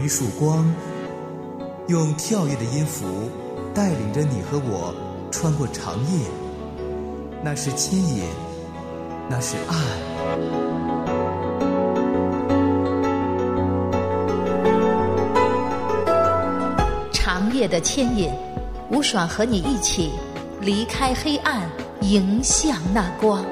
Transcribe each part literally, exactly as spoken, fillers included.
一束光，用跳跃的音符带领着你和我穿过长夜。那是牵引，那是爱。 长夜的牵引，吴爽和你一起离开黑暗，迎向那光。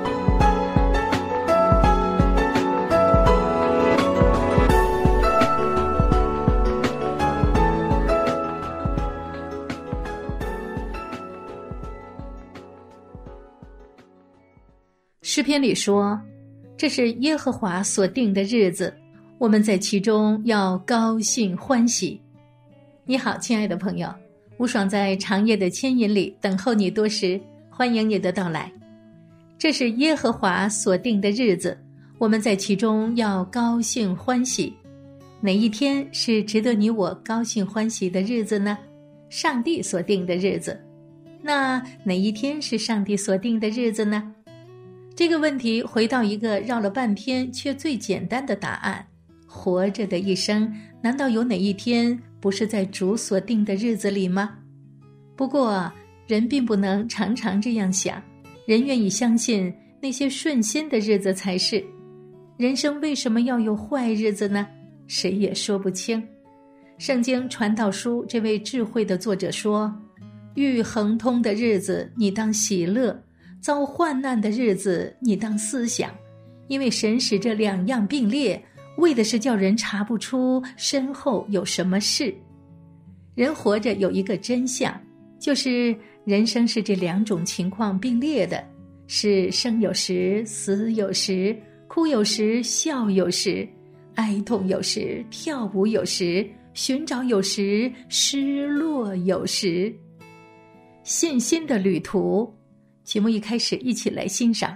诗篇里说，这是耶和华所定的日子，我们在其中要高兴欢喜。你好，亲爱的朋友，吴爽在长夜的牵引里等候你多时，欢迎你的到来。这是耶和华所定的日子，我们在其中要高兴欢喜。哪一天是值得你我高兴欢喜的日子呢？上帝所定的日子。那哪一天是上帝所定的日子呢？这个问题回到一个绕了半天却最简单的答案：活着的一生，难道有哪一天不是在主所定的日子里吗？不过人并不能常常这样想，人愿意相信那些顺心的日子才是。人生为什么要有坏日子呢？谁也说不清。圣经传道书这位智慧的作者说，遇亨通的日子你当喜乐，遭患难的日子你当思想，因为神使这两样并列，为的是叫人查不出身后有什么事。人活着有一个真相，就是人生是这两种情况并列的，是生有时，死有时，哭有时，笑有时，哀痛有时，跳舞有时，寻找有时，失落有时。信心的旅途，节目一开始一起来欣赏。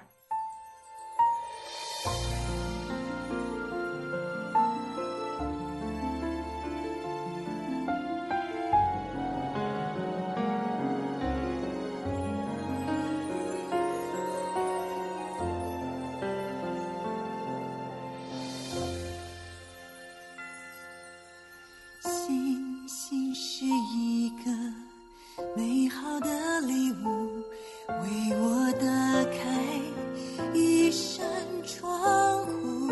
星星是一个美好的礼物，为我打开一扇窗户，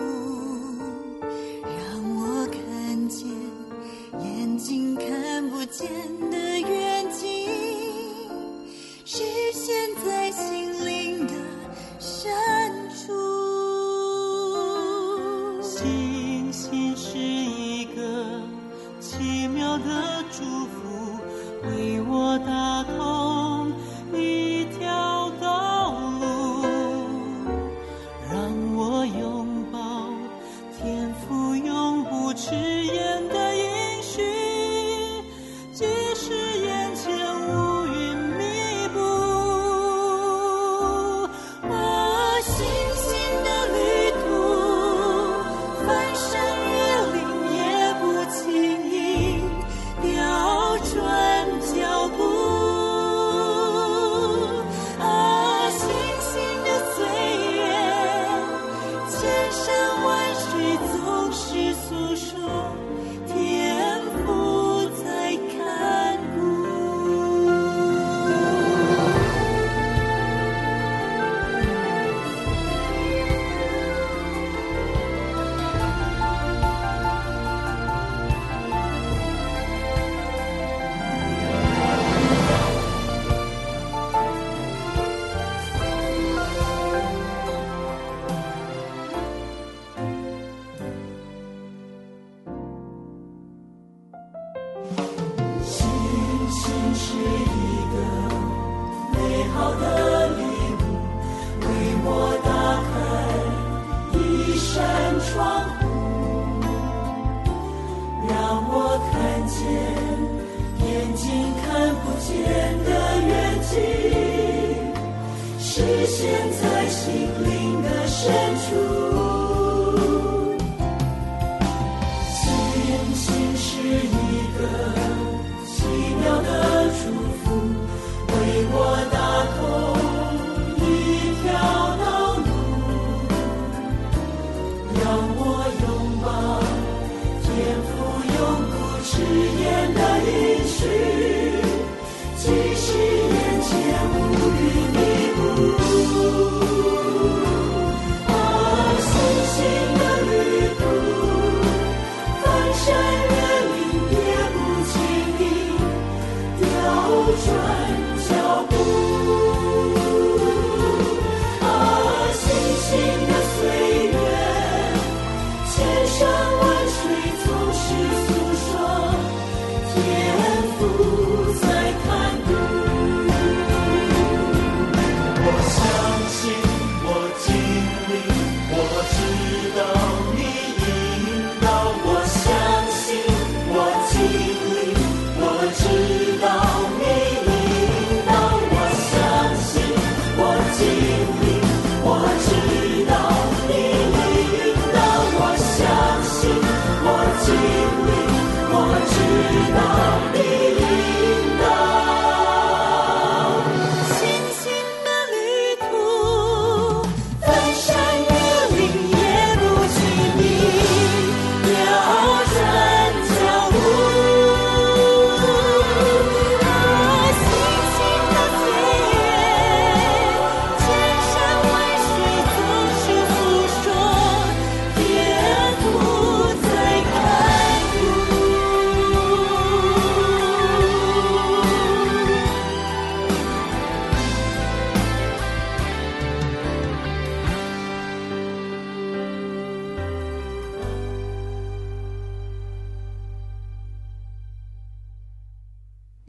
让我看见眼睛看不见的远景，实现在心灵的深处。 星星是一个奇妙的祝福，为我打通一条道路，让我拥抱天父永不迟延的应许，即使眼前乌云密布。 我信心的旅途，翻山越岭也不轻易调转脚步。啊，星星的岁月，千山万水总是诉说天父在看顾。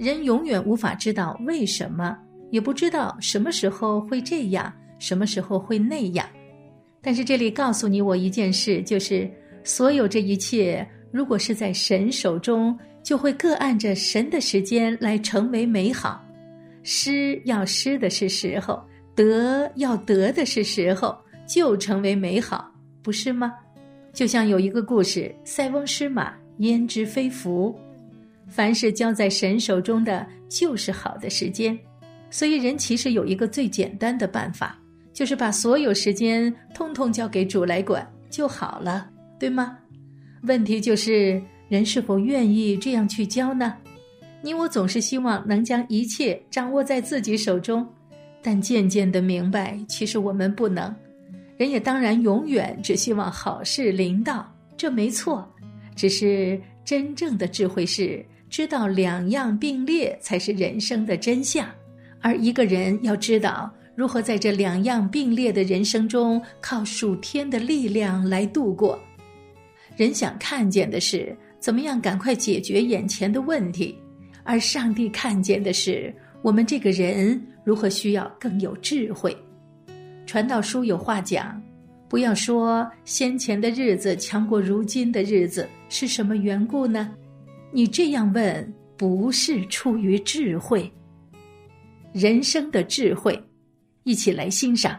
人永远无法知道为什么，也不知道什么时候会这样，什么时候会那样。但是这里告诉你我一件事，就是所有这一切如果是在神手中，就会各按着神的时间来成为美好。失要失的是时候，得要得的是时候，就成为美好，不是吗？就像有一个故事，塞翁失马，焉知非福。凡是交在神手中的就是好的时间，所以人其实有一个最简单的办法，就是把所有时间通通交给主来管就好了，对吗？问题就是人是否愿意这样去交呢？你我总是希望能将一切掌握在自己手中，但渐渐地明白其实我们不能。人也当然永远只希望好事临到，这没错，只是真正的智慧是知道两样并列才是人生的真相，而一个人要知道如何在这两样并列的人生中靠属天的力量来度过。人想看见的是怎么样赶快解决眼前的问题，而上帝看见的是我们这个人如何需要更有智慧。传道书有话讲，不要说先前的日子强过如今的日子，是什么缘故呢？你这样问不是出于智慧。人生的智慧，一起来欣赏。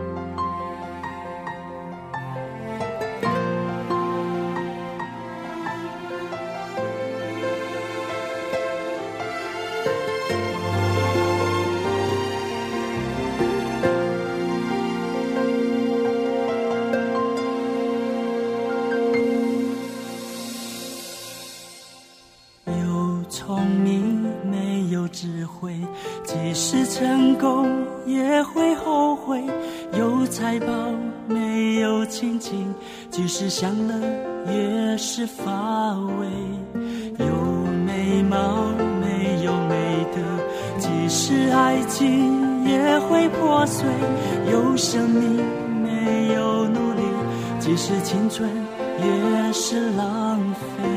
即使成功也会后悔，有财宝没有亲情，即使享乐也是乏味，有美貌没有美德，即使爱情也会破碎，有生命没有努力，即使青春也是浪费。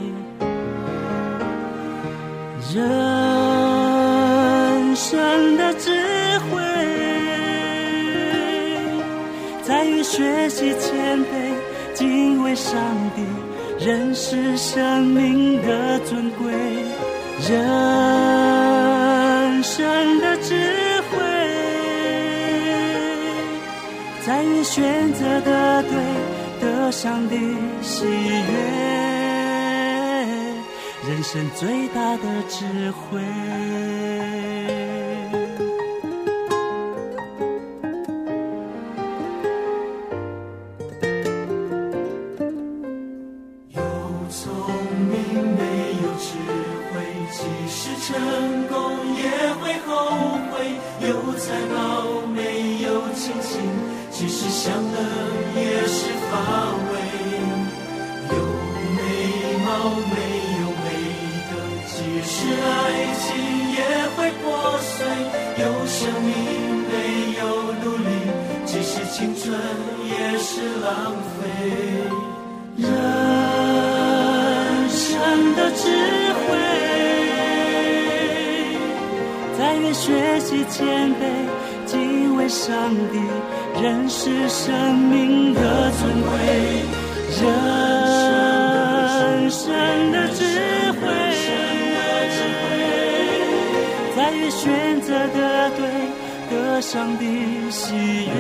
人生的智慧在于学习谦卑，敬畏上帝，认识生命的尊贵。人生的智慧在于选择的对，得上帝喜悦，人生最大的智慧。 有聪明没有智慧，即使成功也会后悔，有财宝没有亲情，即使享乐也是乏味，有美貌没即使爱情也会破碎，有生命没有努力，即使青春也是浪费。人生的智慧在于学习谦卑，敬畏上帝，认识生命的尊贵。人生的智慧在于选择的对，得上帝喜悦，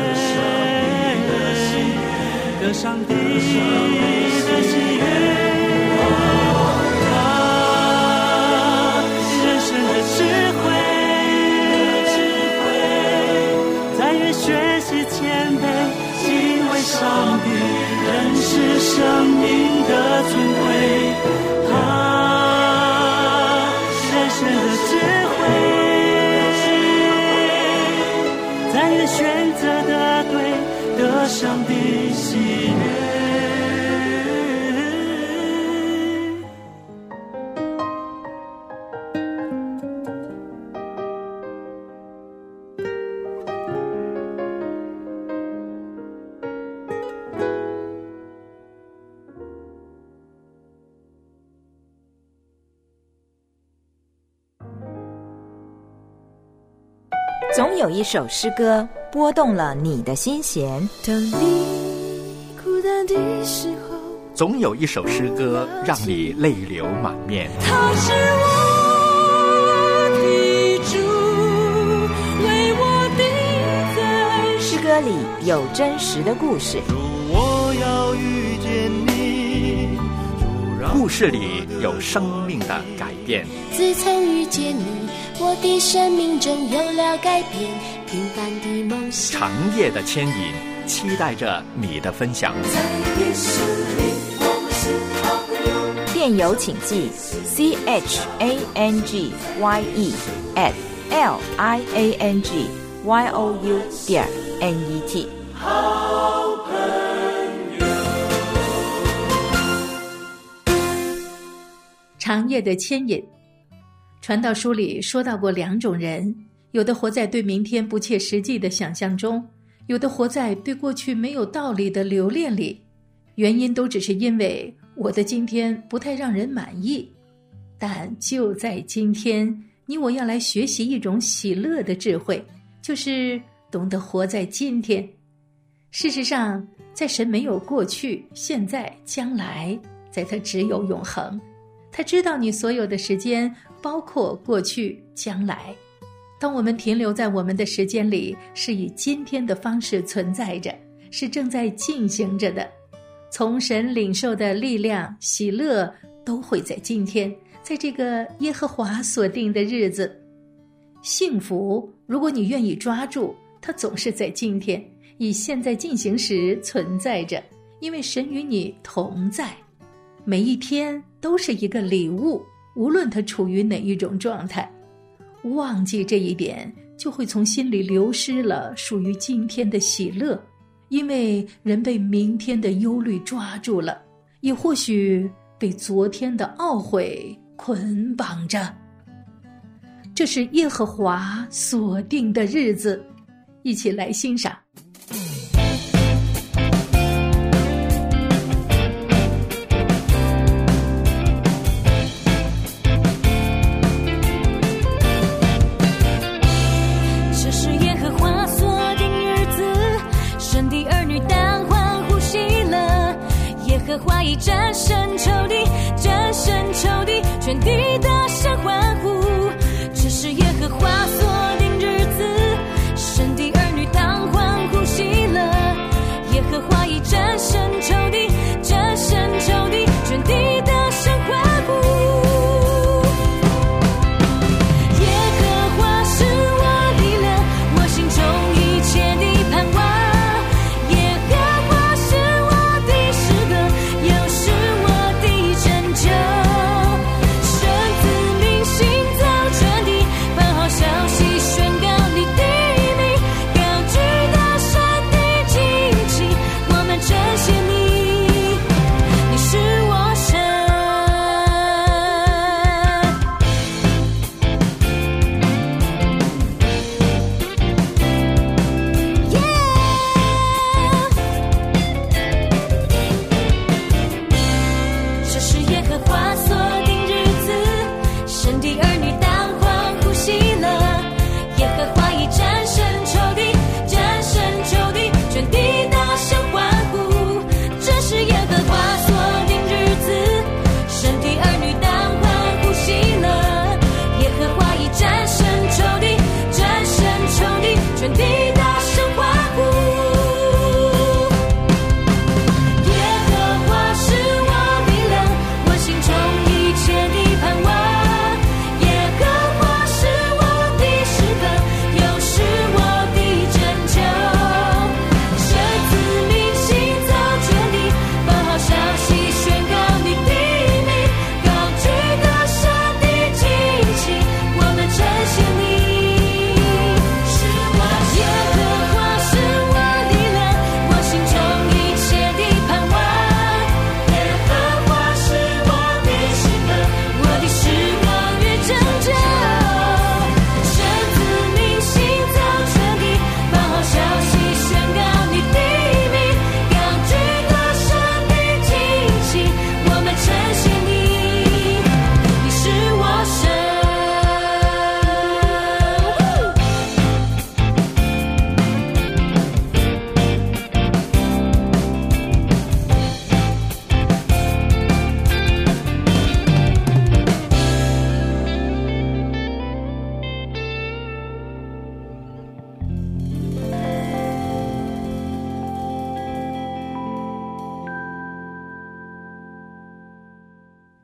得上帝的喜悦。啊，人生的智慧在于学习谦卑，敬畏上帝，认识生命的尊贵。啊，人生的智慧在于选择的对，得上帝喜悦。 总有一首诗歌拨动了你的心弦。 当你孤单的时候， 总有一首诗歌让你泪流满面。 他是我的主，为我定在诗歌里有真实的故事， 主，我要遇见你，主，让故事里有生命的改变。 自从遇见你，我的生命真有了改变，平凡的梦想， 长夜的牵引，期待着你的分享。 在夜深里，我们是好朋友。 电邮请寄 c h a n g y e at l i a n g y o u 点 n e t。 好朋友。 长夜的牵引。传道书里说到过两种人，有的活在对明天不切实际的想象中，有的活在对过去没有道理的留恋里，原因都只是因为我的今天不太让人满意。但就在今天，你我要来学习一种喜乐的智慧，就是懂得活在今天。事实上，在神没有过去、现在、将来，在他只有永恒。他知道你所有的时间，包括过去、将来。当我们停留在我们的时间里，是以今天的方式存在着，是正在进行着的。从神领受的力量、喜乐，都会在今天，在这个耶和华所定的日子。幸福，如果你愿意抓住，它总是在今天，以现在进行时存在着，因为神与你同在。每一天都是一个礼物，无论它处于哪一种状态。忘记这一点，就会从心里流失了属于今天的喜乐，因为人被明天的忧虑抓住了，也或许被昨天的懊悔捆绑着。这是耶和华所定的日子，一起来欣赏。 耶和华已战胜仇敌，战胜仇敌，全地大声欢呼。这是耶和华所定日子，神的儿女当欢呼喜乐。耶和华已战胜仇敌，战胜仇敌，全地大声欢呼。耶和华是我的乐，我心中一切的盼望。消息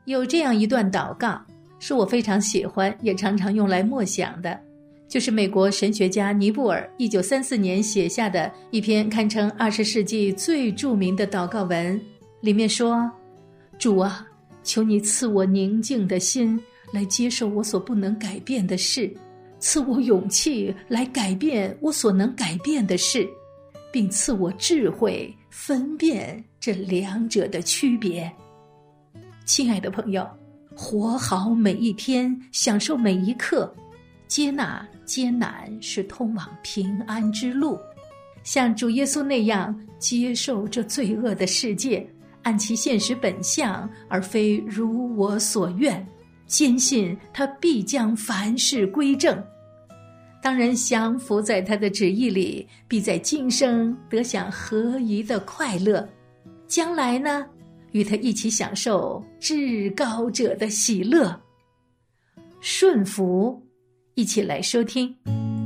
有这样一段祷告，是我非常喜欢，也常常用来默想的，就是美国神学家尼布尔一九三四年写下的一篇堪称二十世纪最著名的祷告文，里面说：主啊，求你赐我宁静的心，来接受我所不能改变的事，赐我勇气来改变我所能改变的事，并赐我智慧分辨这两者的区别。亲爱的朋友，活好每一天，享受每一刻，接纳艰难是通往平安之路，像主耶稣那样接受这罪恶的世界，按其现实本相，而非如我所愿，坚信他必将凡事归正。当人降服在他的旨意里，必在今生得享合宜的快乐，将来呢，与他一起享受至高者的喜乐。顺服，一起来收听。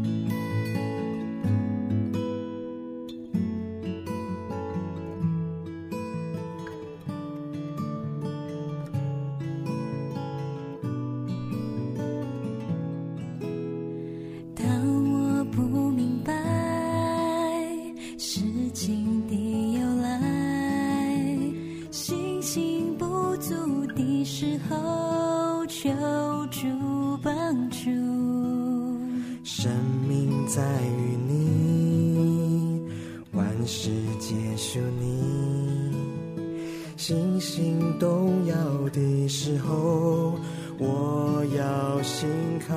生命在于你，万事皆属你，星星动摇的时候，我要信靠。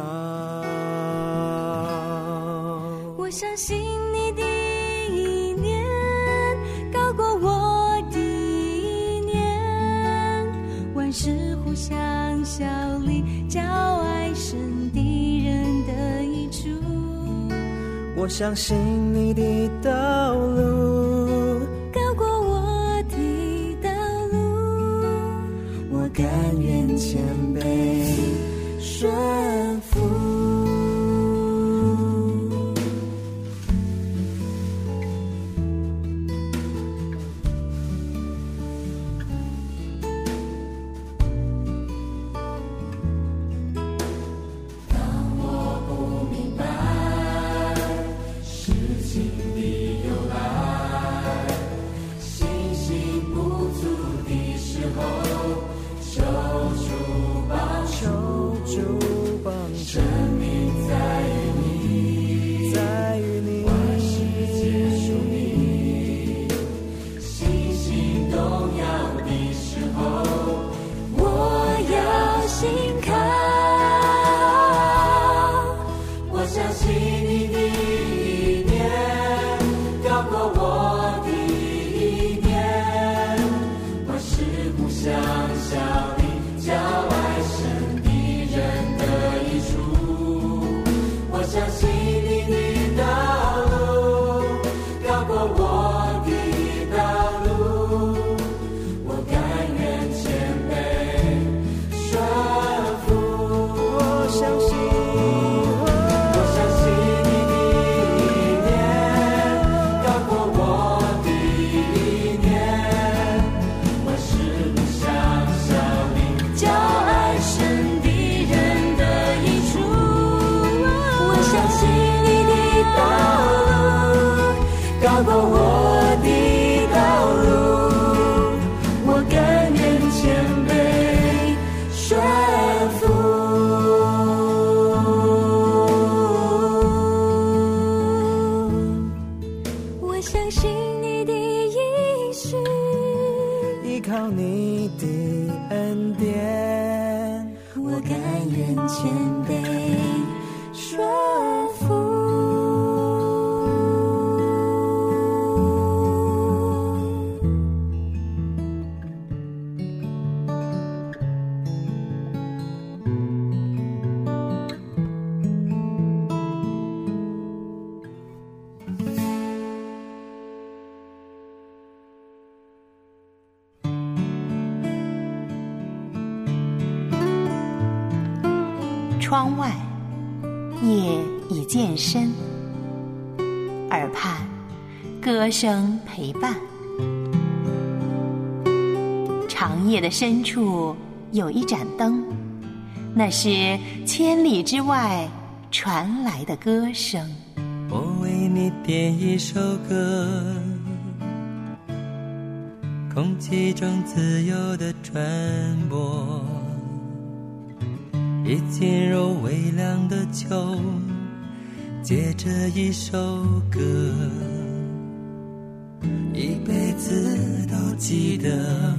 我相信你的意念高过我的意念，万事互相效力，叫爱神的人得益处。 我相信你的道路高过我的道路， 我甘愿谦卑顺服。 窗外夜已渐深，耳畔歌声陪伴。长夜的深处有一盏灯，那是千里之外传来的歌声。 我为你点一首歌，空气中自由的传播，已进入微凉的秋，借着一首歌，一辈子都记得。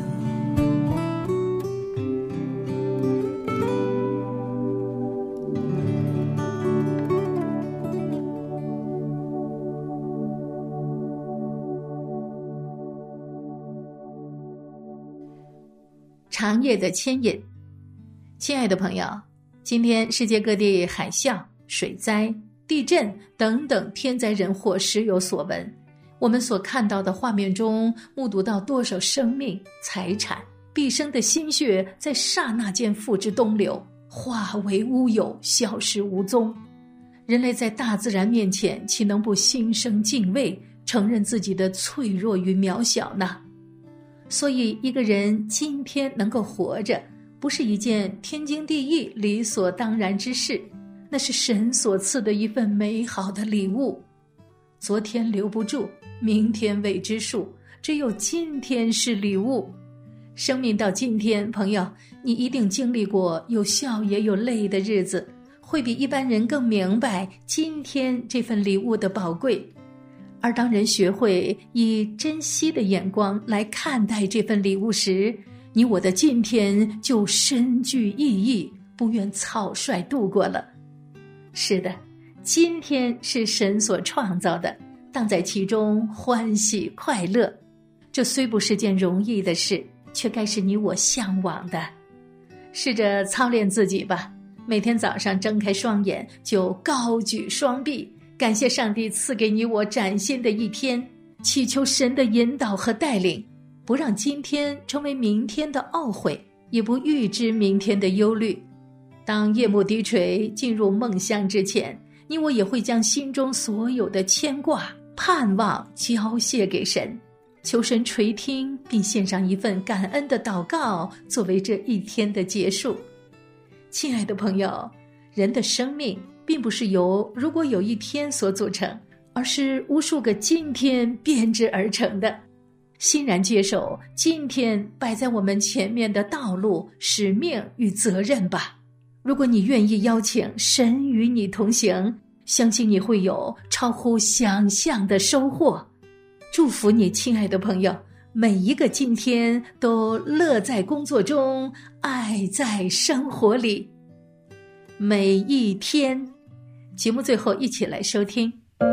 长夜的牵引。亲爱的朋友，今天世界各地海啸、水灾、地震等等天灾人祸时有所闻，我们所看到的画面中，目睹到多少生命、财产、毕生的心血在刹那间付之东流，化为乌有，消失无踪。人类在大自然面前，岂能不心生敬畏，承认自己的脆弱与渺小呢？所以一个人今天能够活着，不是一件天经地义理所当然之事，那是神所赐的一份美好的礼物。昨天留不住，明天未知数，只有今天是礼物。生命到今天，朋友，你一定经历过有笑也有泪的日子，会比一般人更明白今天这份礼物的宝贵。而当人学会以珍惜的眼光来看待这份礼物时，你我的今天就深具意义，不愿草率度过了。是的，今天是神所创造的，当在其中欢喜快乐。这虽不是件容易的事，却该是你我向往的。试着操练自己吧，每天早上睁开双眼就高举双臂，感谢上帝赐给你我崭新的一天，祈求神的引导和带领，不让今天成为明天的懊悔，也不预知明天的忧虑。当夜幕低垂，进入梦乡之前，你我也会将心中所有的牵挂、盼望交谢给神，求神垂听，并献上一份感恩的祷告，作为这一天的结束。亲爱的朋友，人的生命并不是由如果有一天所组成，而是无数个今天编织而成的。欣然接受今天摆在我们前面的道路、使命与责任吧。如果你愿意邀请神与你同行，相信你会有超乎想象的收获。祝福你，亲爱的朋友，每一个今天都乐在工作中，爱在生活里。每一天，节目最后一起来收听。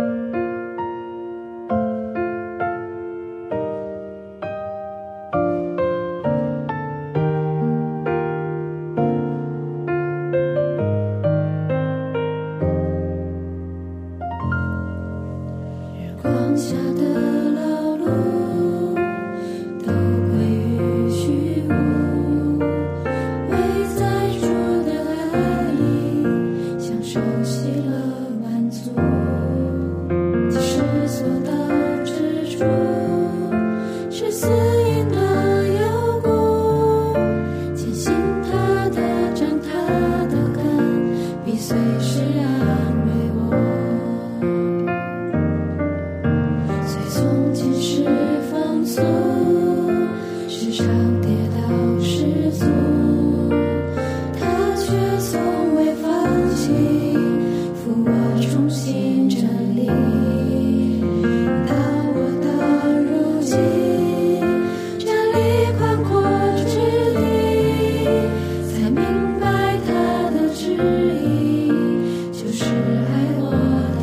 光下的老路都归于虚无，围在主的爱里，享受喜乐满足。即使所到之处是死荫的幽谷，坚信他的杖他的竿必随时安慰我。时常跌倒失足，他却从未放弃，扶我重新站立。到我到如今站立宽阔之地，才明白他的旨意就是爱我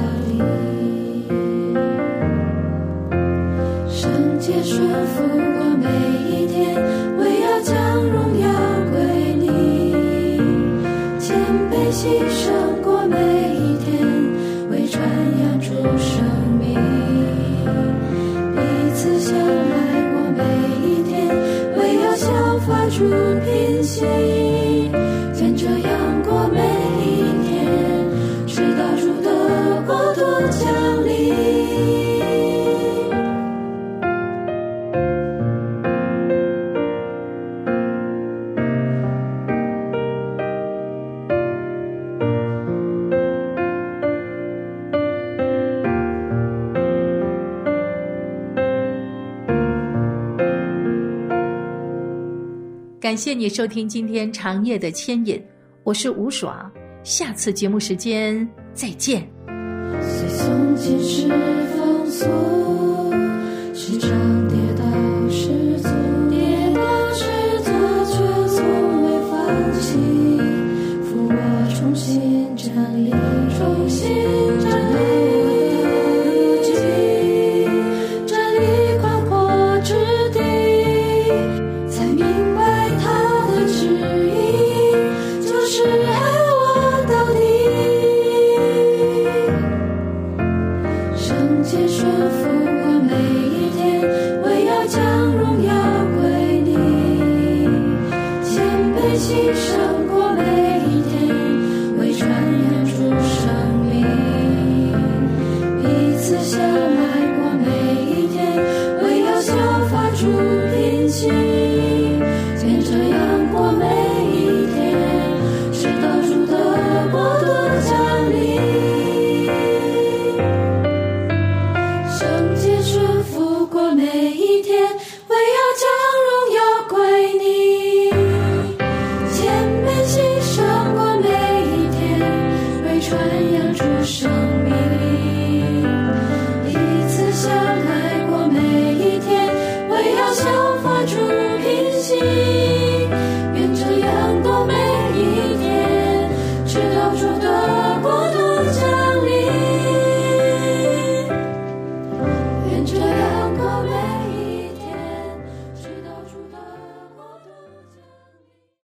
的理。圣洁顺服过每一天，为要将荣耀归你；谦卑牺牲过每一天，为传扬主生命；彼此相爱过每一天，为要效法主品行。跟这样过每一天，直到主的国度降临。 感谢你收听今天长夜的牵引，我是吴爽，下次节目时间再见。 随从前是放纵